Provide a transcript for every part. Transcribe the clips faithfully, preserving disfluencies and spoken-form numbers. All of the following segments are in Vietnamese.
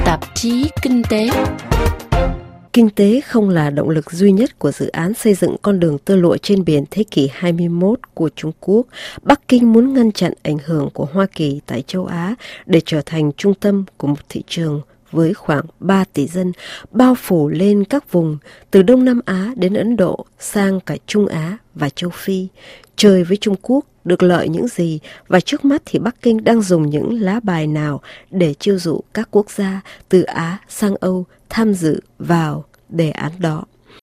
Tạp chí Kinh tế. Kinh tế không là động lực duy nhất của dự án xây dựng con đường tơ lụa trên biển thế kỷ hai mươi mốt của Trung Quốc. Bắc Kinh muốn ngăn chặn ảnh hưởng của Hoa Kỳ tại châu Á để trở thành trung tâm của một thị trường với khoảng ba tỷ dân, bao phủ lên các vùng từ Đông Nam Á đến Ấn Độ sang cả Trung Á và châu Phi. Chơi với Trung Quốc được lợi những gì, và trước mắt thì Bắc Kinh đang dùng những lá bài nào để chiêu dụ các quốc gia từ Á sang Âu tham dự vào đề án đó.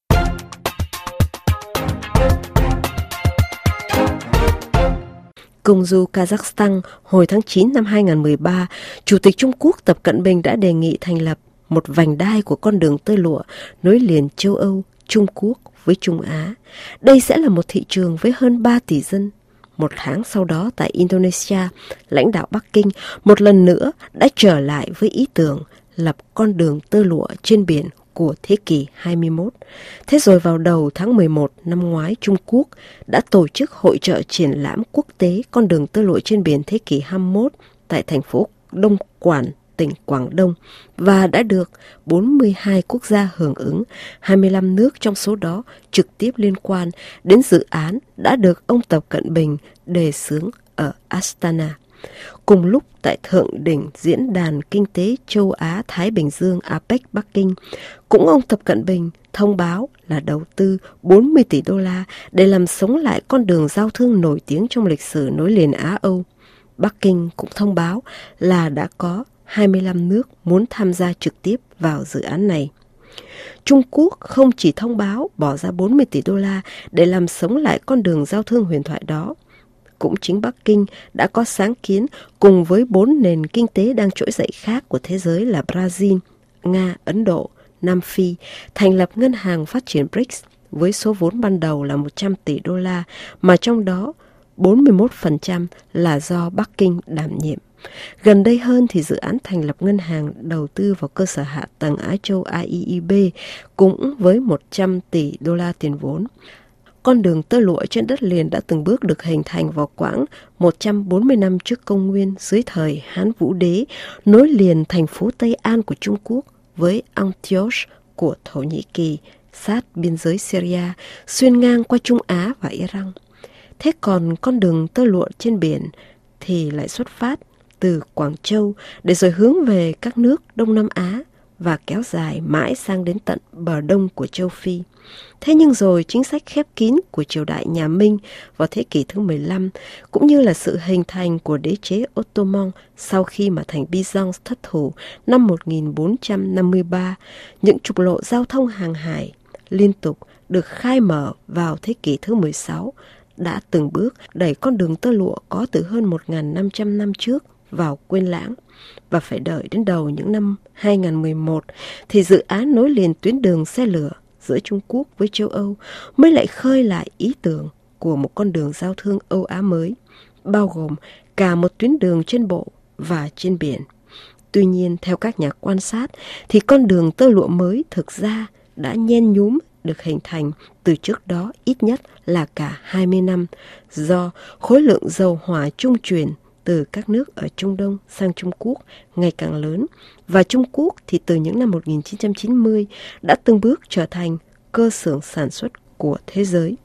Công du Kazakhstan hồi tháng chín năm hai không một ba, Chủ tịch Trung Quốc Tập Cận Bình đã đề nghị thành lập một vành đai của con đường tơ lụa nối liền châu Âu, Trung Quốc với Trung Á. Đây sẽ là một thị trường với hơn ba tỷ dân. Một tháng sau đó tại Indonesia, lãnh đạo Bắc Kinh một lần nữa đã trở lại với ý tưởng lập con đường tơ lụa trên biển của thế kỷ hai mươi mốt. Thế rồi vào đầu tháng mười một năm ngoái, Trung Quốc đã tổ chức hội chợ triển lãm quốc tế con đường tơ lụa trên biển thế kỷ hai mươi mốt tại thành phố Đông Quản, tỉnh Quảng Đông, và đã được bốn mươi hai quốc gia hưởng ứng. Hai mươi lăm nước trong số đó trực tiếp liên quan đến dự án đã được ông Tập Cận Bình đề xướng ở Astana. Cùng lúc tại thượng đỉnh Diễn đàn Kinh tế Châu Á-Thái Bình Dương a pếch Bắc Kinh, cũng ông Tập Cận Bình thông báo là đầu tư bốn mươi tỷ đô la để làm sống lại con đường giao thương nổi tiếng trong lịch sử nối liền Á-Âu. Bắc Kinh cũng thông báo là đã có hai mươi lăm nước muốn tham gia trực tiếp vào dự án này. Trung Quốc không chỉ thông báo bỏ ra bốn mươi tỷ đô la để làm sống lại con đường giao thương huyền thoại đó. Cũng chính Bắc Kinh đã có sáng kiến cùng với bốn nền kinh tế đang trỗi dậy khác của thế giới là Brazil, Nga, Ấn Độ, Nam Phi, thành lập Ngân hàng Phát triển bê rê i xê với số vốn ban đầu là một trăm tỷ đô la, mà trong đó bốn mươi mốt phần trăm là do Bắc Kinh đảm nhiệm. Gần đây hơn thì dự án thành lập Ngân hàng đầu tư vào cơ sở hạ tầng Á Châu a i i bê cũng với một trăm tỷ đô la tiền vốn. Con đường tơ lụa trên đất liền đã từng bước được hình thành vào quãng một trăm bốn mươi năm trước công nguyên dưới thời Hán Vũ Đế, nối liền thành phố Tây An của Trung Quốc với Antioch của Thổ Nhĩ Kỳ, sát biên giới Syria, xuyên ngang qua Trung Á và Iran. Thế còn con đường tơ lụa trên biển thì lại xuất phát từ Quảng Châu để rồi hướng về các nước Đông Nam Á và kéo dài mãi sang đến tận bờ đông của châu Phi. Thế nhưng rồi chính sách khép kín của triều đại nhà Minh vào thế kỷ thứ mười lăm, cũng như là sự hình thành của đế chế Ottoman sau khi mà thành Byzance thất thủ năm một nghìn bốn trăm năm mươi ba, những trục lộ giao thông hàng hải liên tục được khai mở vào thế kỷ thứ mười sáu, đã từng bước đẩy con đường tơ lụa có từ hơn một nghìn năm trăm năm trước vào quên lãng. Và phải đợi đến đầu những năm hai không một một thì dự án nối liền tuyến đường xe lửa giữa Trung Quốc với châu Âu mới lại khơi lại ý tưởng của một con đường giao thương Âu Á mới, bao gồm cả một tuyến đường trên bộ và trên biển. Tuy nhiên, theo các nhà quan sát, thì con đường tơ lụa mới thực ra đã nhen nhúm được hình thành từ trước đó ít nhất là cả hai mươi năm, do khối lượng dầu hỏa trung chuyển từ các nước ở Trung Đông sang Trung Quốc ngày càng lớn, và Trung Quốc thì từ những năm một nghìn chín trăm chín mươi đã từng bước trở thành cơ xưởng sản xuất của thế giới.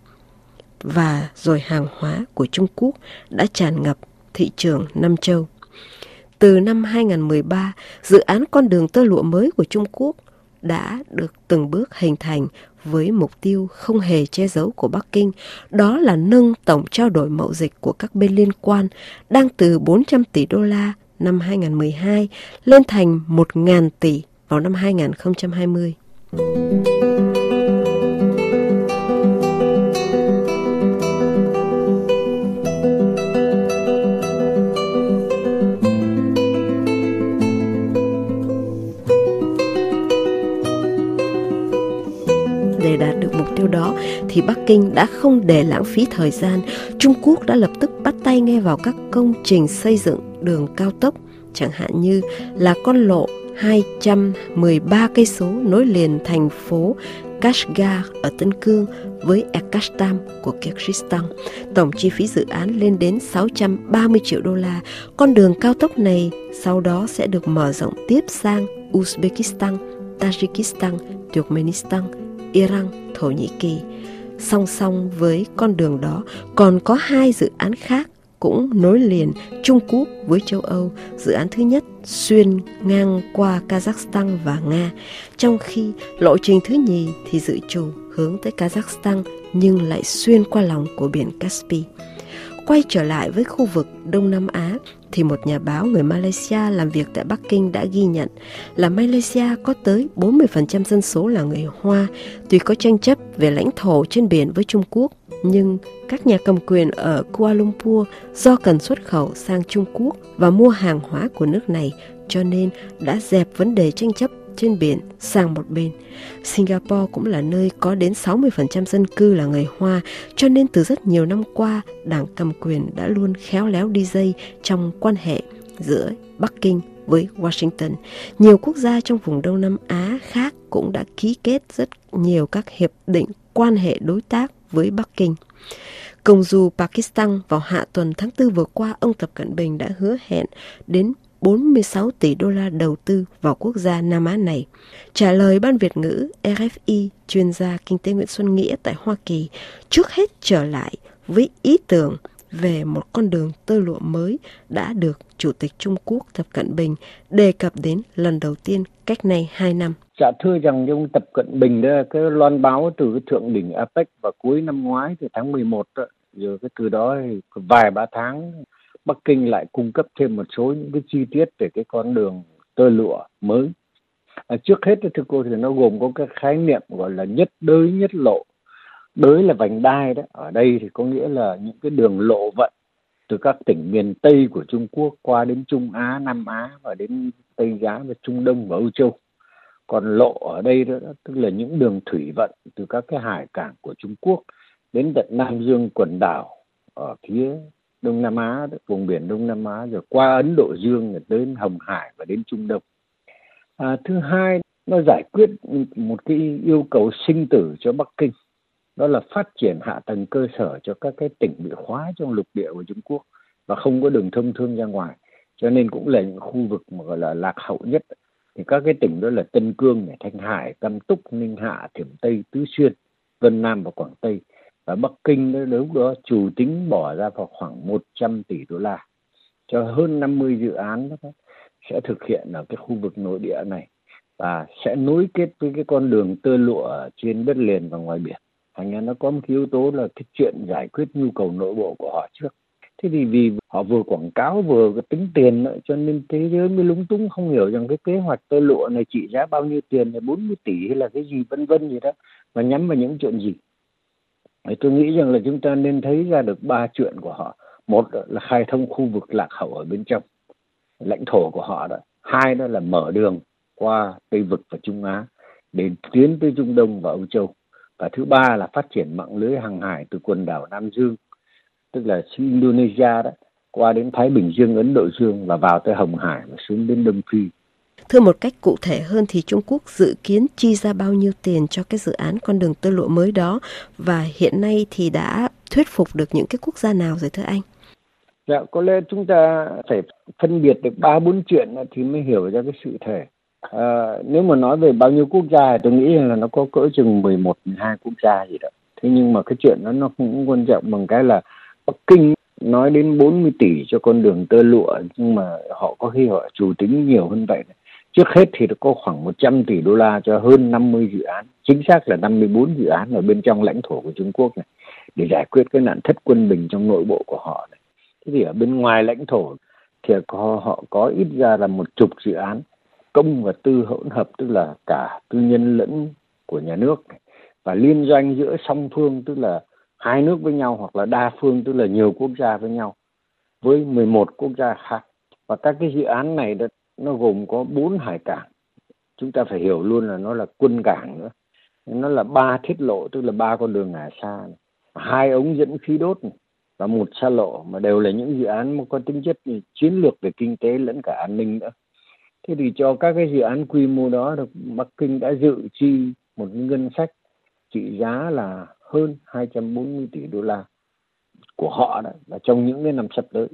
Và rồi hàng hóa của Trung Quốc đã tràn ngập thị trường Nam Châu. Từ năm hai không một ba, dự án con đường tơ lụa mới của Trung Quốc đã được từng bước hình thành với mục tiêu không hề che giấu của Bắc Kinh, đó là nâng tổng trao đổi mậu dịch của các bên liên quan đang từ bốn trăm tỷ đô la năm hai không một hai lên thành một nghìn tỷ vào năm hai không hai không. Để đạt được mục tiêu đó thì Bắc Kinh đã không để lãng phí thời gian. Trung Quốc đã lập tức bắt tay ngay vào các công trình xây dựng đường cao tốc, chẳng hạn như là con lộ hai trăm mười ba cây số nối liền thành phố Kashgar ở Tân Cương với Ekashtam của Kyrgyzstan. Tổng chi phí dự án lên đến sáu trăm ba mươi triệu đô la. Con đường cao tốc này sau đó sẽ được mở rộng tiếp sang Uzbekistan, Tajikistan, Turkmenistan, Iran, Thổ Nhĩ Kỳ. Song song với con đường đó còn có hai dự án khác cũng nối liền Trung Quốc với châu Âu. Dự án thứ nhất xuyên ngang qua Kazakhstan và Nga, trong khi lộ trình thứ nhì thì dự trù hướng tới Kazakhstan nhưng lại xuyên qua lòng của biển Caspi. Quay trở lại với khu vực Đông Nam Á thì một nhà báo người Malaysia làm việc tại Bắc Kinh đã ghi nhận là Malaysia có tới bốn mươi phần trăm dân số là người Hoa. Tuy có tranh chấp về lãnh thổ trên biển với Trung Quốc, nhưng các nhà cầm quyền ở Kuala Lumpur do cần xuất khẩu sang Trung Quốc và mua hàng hóa của nước này cho nên đã dẹp vấn đề tranh chấp trên biển sang một bên. Singapore cũng là nơi có đến sáu mươi phần trăm dân cư là người Hoa, cho nên từ rất nhiều năm qua, đảng cầm quyền đã luôn khéo léo đi dây trong quan hệ giữa Bắc Kinh với Washington. Nhiều quốc gia trong vùng Đông Nam Á khác cũng đã ký kết rất nhiều các hiệp định quan hệ đối tác với Bắc Kinh. Công du Pakistan vào hạ tuần tháng tư vừa qua, ông Tập Cận Bình đã hứa hẹn đến bốn mươi sáu tỷ đô la đầu tư vào quốc gia Nam Á này. Trả lời Ban Việt ngữ rờ ép i, chuyên gia kinh tế Nguyễn Xuân Nghĩa tại Hoa Kỳ trước hết trở lại với ý tưởng về một con đường tơ lụa mới đã được Chủ tịch Trung Quốc Tập Cận Bình đề cập đến lần đầu tiên cách nay hai năm. Dạ thưa rằng ông Tập Cận Bình đó, cái loan báo từ cái thượng đỉnh a pếch vào cuối năm ngoái từ tháng mười một đó, rồi cái từ đó thì vài ba tháng Bắc Kinh lại cung cấp thêm một số những cái chi tiết về cái con đường tơ lụa mới. À, trước hết thưa cô thì nó gồm có cái khái niệm gọi là nhất đới nhất lộ. Đới là vành đai đó, ở đây thì có nghĩa là những cái đường lộ vận từ các tỉnh miền Tây của Trung Quốc qua đến Trung Á, Nam Á và đến Tây Á và Trung Đông và Âu Châu. Còn lộ ở đây đó, tức là những đường thủy vận từ các cái hải cảng của Trung Quốc đến tận Nam Dương quần đảo ở phía Đông Nam Á, vùng biển Đông Nam Á, rồi qua Ấn Độ Dương rồi đến Hồng Hải và đến Trung Đông. À, thứ hai, nó giải quyết một cái yêu cầu sinh tử cho Bắc Kinh, đó là phát triển hạ tầng cơ sở cho các cái tỉnh bị khóa trong lục địa của Trung Quốc và không có đường thông thương ra ngoài, cho nên cũng là những khu vực mà gọi là lạc hậu nhất. Thì các cái tỉnh đó là Tân Cương, Thanh Hải, Cam Túc, Ninh Hạ, Thiểm Tây, Tứ Xuyên, Vân Nam và Quảng Tây. Và Bắc Kinh đó, lúc đó chủ tính bỏ ra vào khoảng một trăm tỷ đô la cho hơn năm mươi dự án đó, sẽ thực hiện ở cái khu vực nội địa này và sẽ nối kết với cái con đường tơ lụa trên đất liền và ngoài biển. Thành ra nó có một cái yếu tố là cái chuyện giải quyết nhu cầu nội bộ của họ trước. Thế thì vì họ vừa quảng cáo vừa tính tiền nữa, cho nên thế giới mới lúng túng không hiểu rằng cái kế hoạch tơ lụa này trị giá bao nhiêu tiền, là bốn mươi tỷ hay là cái gì vân vân gì đó, và nhắm vào những chuyện gì. Thì tôi nghĩ rằng là chúng ta nên thấy ra được ba chuyện của họ. Một là khai thông khu vực lạc hậu ở bên trong lãnh thổ của họ đó. Hai đó là mở đường qua Tây Vực và Trung Á để tiến tới Trung Đông và Âu Châu. Và thứ ba là phát triển mạng lưới hàng hải từ quần đảo Nam Dương, tức là Indonesia đó, qua đến Thái Bình Dương, Ấn Độ Dương và vào tới Hồng Hải và xuống đến Đông Phi. Thưa một cách cụ thể hơn thì Trung Quốc dự kiến chi ra bao nhiêu tiền cho cái dự án con đường tơ lụa mới đó, và hiện nay thì đã thuyết phục được những cái quốc gia nào rồi thưa anh? Dạ, có lẽ chúng ta phải phân biệt được ba bốn chuyện thì mới hiểu ra cái sự thể. À, nếu mà nói về bao nhiêu quốc gia tôi nghĩ là nó có cỡ chừng mười một, mười hai quốc gia gì đó. Thế nhưng mà cái chuyện đó nó cũng quan trọng bằng cái là Bắc Kinh nói đến bốn mươi tỷ cho con đường tơ lụa, nhưng mà họ có khi họ chủ tính nhiều hơn vậy. Trước hết thì nó có khoảng một trăm tỷ đô la cho hơn năm mươi dự án, chính xác là năm mươi bốn dự án ở bên trong lãnh thổ của Trung Quốc này, để giải quyết cái nạn thất quân bình trong nội bộ của họ này. Thế thì ở bên ngoài lãnh thổ thì có, họ có ít ra là một chục dự án công và tư hỗn hợp, tức là cả tư nhân lẫn của nhà nước này, và liên doanh giữa song phương, tức là hai nước với nhau, hoặc là đa phương, tức là nhiều quốc gia với nhau, với mười một quốc gia khác. Và các cái dự án này đó, nó gồm có bốn hải cảng. Chúng ta phải hiểu luôn là nó là quân cảng nữa. Nó là ba thiết lộ, tức là ba con đường ngả xa này, hai ống dẫn khí đốt này, và một xa lộ, mà đều là những dự án mà có tính chất chiến lược về kinh tế lẫn cả an ninh nữa. Thế thì cho các cái dự án quy mô đó, được Bắc Kinh đã dự chi một ngân sách trị giá là hơn hai trăm bốn mươi tỷ đô la của họ đó, là trong những cái năm sắp tới.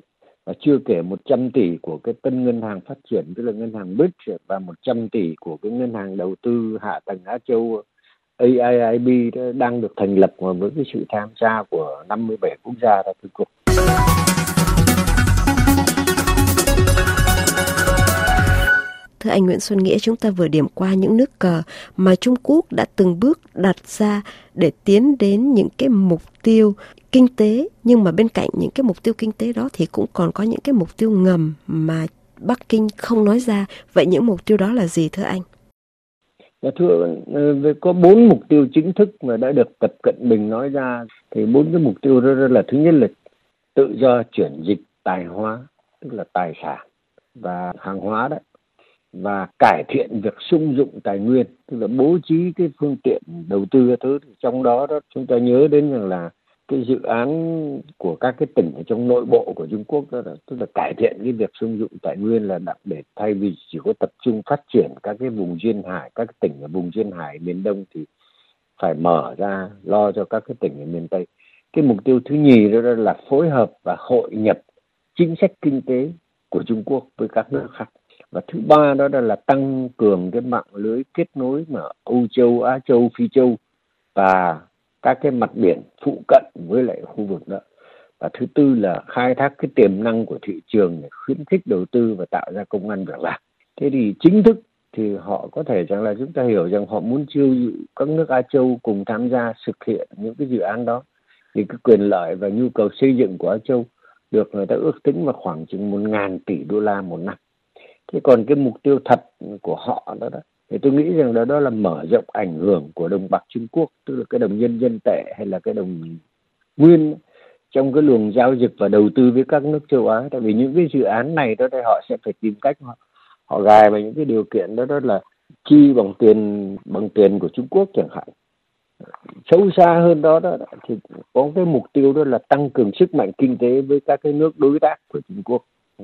và chưa kể một trăm tỷ của cái tân ngân hàng phát triển, tức là ngân hàng bê i tê và một trăm tỷ của cái ngân hàng đầu tư hạ tầng Á Châu a i i bê đang được thành lập với cái sự tham gia của năm mươi bảy quốc gia đã thưa cô. Thưa anh Nguyễn Xuân Nghĩa, chúng ta vừa điểm qua những nước cờ mà Trung Quốc đã từng bước đặt ra để tiến đến những cái mục tiêu kinh tế, nhưng mà bên cạnh những cái mục tiêu kinh tế đó thì cũng còn có những cái mục tiêu ngầm mà Bắc Kinh không nói ra. Vậy những mục tiêu đó là gì thưa anh? Dạ thưa, có bốn mục tiêu chính thức mà đã được Tập Cận Bình nói ra. Thì bốn cái mục tiêu đó là: thứ nhất là tự do chuyển dịch tài hóa, tức là tài sản và hàng hóa đấy, và cải thiện việc sung dụng tài nguyên, tức là bố trí cái phương tiện đầu tư thứ. Trong đó đó chúng ta nhớ đến rằng là cái dự án của các cái tỉnh ở trong nội bộ của Trung Quốc đó là, tức là cải thiện cái việc sung dụng tài nguyên, là đặc để thay vì chỉ có tập trung phát triển các cái vùng duyên hải, các cái tỉnh ở vùng duyên hải miền Đông thì phải mở ra lo cho các cái tỉnh ở miền Tây. Cái mục tiêu thứ nhì đó là phối hợp và hội nhập chính sách kinh tế của Trung Quốc với các nước khác. Và thứ ba đó là tăng cường cái mạng lưới kết nối mà Âu Châu, Á Châu, Phi Châu và các cái mặt biển phụ cận với lại khu vực đó. Và thứ tư là khai thác cái tiềm năng của thị trường để khuyến khích đầu tư và tạo ra công ăn việc làm. Thế thì chính thức thì họ có thể rằng là chúng ta hiểu rằng họ muốn chiêu dụ các nước Á Châu cùng tham gia thực hiện những cái dự án đó. Thì cái quyền lợi và nhu cầu xây dựng của Á Châu được người ta ước tính vào khoảng chừng một ngàn tỷ đô la một năm. Thế còn cái mục tiêu thật của họ đó, đó thì tôi nghĩ rằng đó, đó là mở rộng ảnh hưởng của đồng bạc Trung Quốc, tức là cái đồng nhân dân tệ hay là cái đồng nguyên trong cái luồng giao dịch và đầu tư với các nước châu Á. Tại vì những cái dự án này đó thì họ sẽ phải tìm cách họ, họ gài vào những cái điều kiện đó, đó là chi bằng tiền bằng tiền của Trung Quốc chẳng hạn. Sâu xa hơn đó, đó thì có cái mục tiêu đó là tăng cường sức mạnh kinh tế với các cái nước đối tác của Trung Quốc,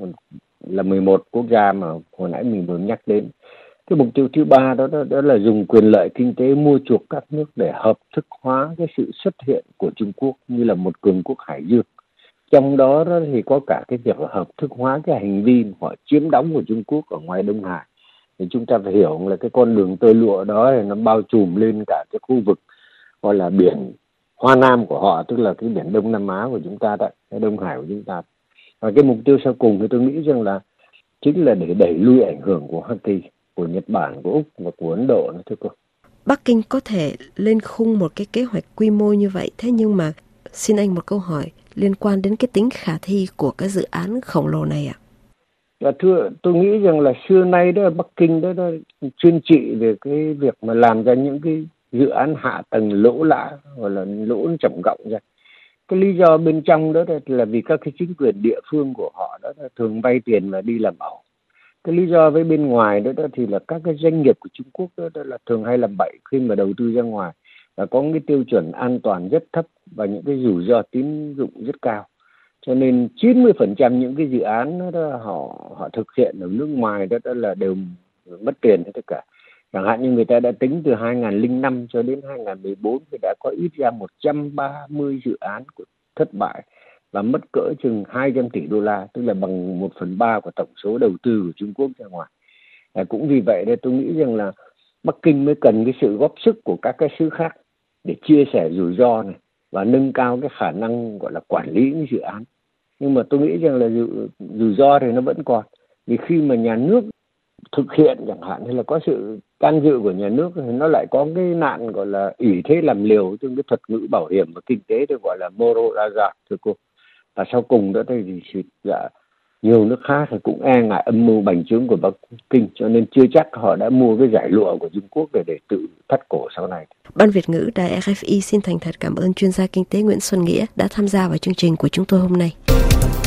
là mười một quốc gia mà hồi nãy mình vừa nhắc đến. Cái mục tiêu thứ ba đó, đó đó là dùng quyền lợi kinh tế mua chuộc các nước để hợp thức hóa cái sự xuất hiện của Trung Quốc như là một cường quốc hải dương. Trong đó, đó thì có cả cái việc hợp thức hóa cái hành vi họ chiếm đóng của Trung Quốc ở ngoài Đông Hải. Thì chúng ta phải hiểu là cái con đường tơ lụa đó thì nó bao trùm lên cả cái khu vực gọi là biển Hoa Nam của họ, tức là cái biển Đông Nam Á của chúng ta, cái Đông Hải của chúng ta. Và cái mục tiêu sau cùng thì tôi nghĩ rằng là chính là để đẩy lui ảnh hưởng của Hoa Kỳ, của Nhật Bản, của Úc và của Ấn Độ nữa thưa cô. Bắc Kinh có thể lên khung một cái kế hoạch quy mô như vậy, thế nhưng mà xin anh một câu hỏi liên quan đến cái tính khả thi của cái dự án khổng lồ này ạ. Và thưa, tôi nghĩ rằng là xưa nay đó Bắc Kinh đó, đó chuyên trị về cái việc mà làm ra những cái dự án hạ tầng lỗ lã, hoặc là lỗ trầm trọng ra. Cái lý do bên trong đó là vì các cái chính quyền địa phương của họ đó thường vay tiền và đi làm ẩu. Cái lý do với bên ngoài đó, đó thì là các cái doanh nghiệp của Trung Quốc đó, đó là thường hay làm bậy khi mà đầu tư ra ngoài, và có cái tiêu chuẩn an toàn rất thấp và những cái rủi ro tín dụng rất cao. Cho nên chín mươi phần trăm những cái dự án đó, đó họ họ thực hiện ở nước ngoài đó, đó là đều mất tiền hết tất cả. Chẳng hạn như người ta đã tính từ hai nghìn lẻ năm cho đến hai nghìn không trăm mười bốn thì đã có ít ra một trăm ba mươi dự án của thất bại và mất cỡ chừng hai trăm tỷ đô la, tức là bằng một phần ba của tổng số đầu tư của Trung Quốc ra ngoài. À, cũng vì vậy nên tôi nghĩ rằng là Bắc Kinh mới cần cái sự góp sức của các cái xứ khác để chia sẻ rủi ro này và nâng cao cái khả năng gọi là quản lý những dự án. Nhưng mà tôi nghĩ rằng là rủi, rủi ro thì nó vẫn còn, vì khi mà nhà nước thực hiện chẳng hạn hay là có sự can dự của nhà nước thì nó lại có cái nạn gọi là ỷ thế làm liều, trong cái thuật ngữ bảo hiểm và kinh tế được gọi là moral hazard thưa cô. Và sau cùng đó thì dạ, nhiều nước khác thì cũng e ngại âm mưu bành trướng của Bắc Kinh, cho nên chưa chắc họ đã mua cái giải lụa của Trung Quốc để để tự thắt cổ sau này. Ban Việt ngữ Đài rờ ép i xin thành thật cảm ơn chuyên gia kinh tế Nguyễn Xuân Nghĩa đã tham gia vào chương trình của chúng tôi hôm nay.